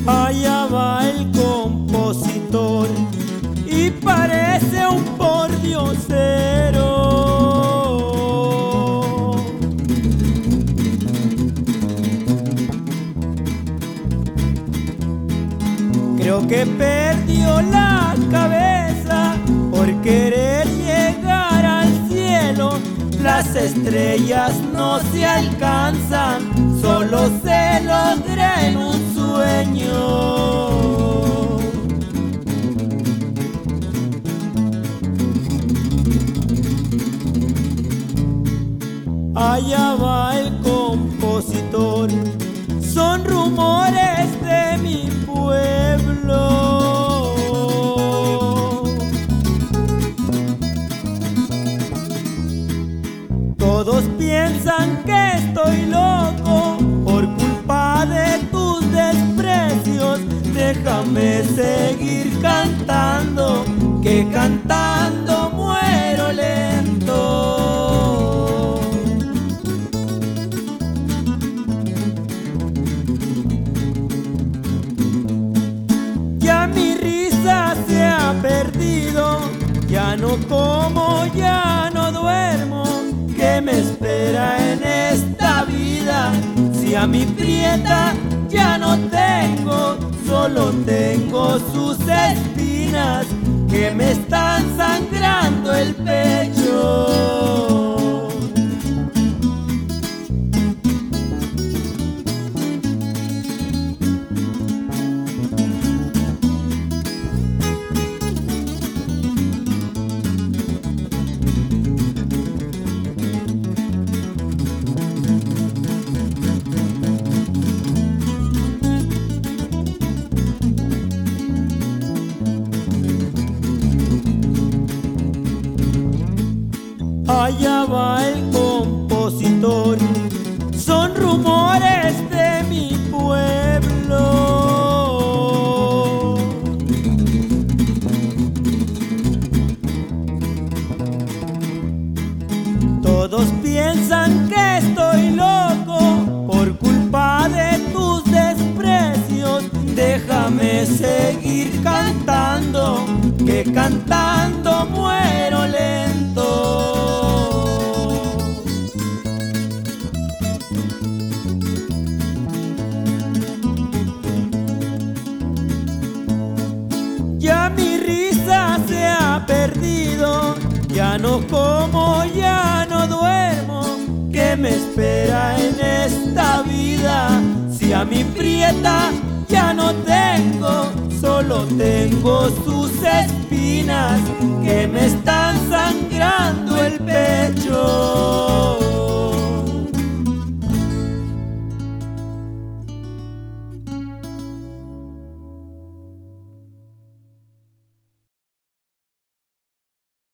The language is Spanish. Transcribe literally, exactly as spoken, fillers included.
Allá va el compositor y parece un pordiosero. Creo que perdió la cabeza por querer llegar al cielo. Las estrellas no se alcanzan, solo se logra en un sueño. Allá va el compositor, son rumores de mi pueblo. Todos piensan que estoy loco por culpa de tus desprecios. Déjame seguir cantando, que cantando muero lento. Ya mi risa se ha perdido, ya no como, ya no duermo. ¿Qué me espera en esta vida? Si a mi prieta ya no tengo, solo tengo sus espinas que me están sangrando el pecho. Allá va el compositor, son rumores de mi pueblo. Todos piensan que estoy loco por culpa de tus desprecios. Déjame seguir cantando, que cantando muero lento. Ya mi risa se ha perdido, ya no como, ya no duermo. ¿Qué me espera en esta vida? Si a mi prieta ya no tengo, solo tengo sus espinas que me están sangrando el pecho.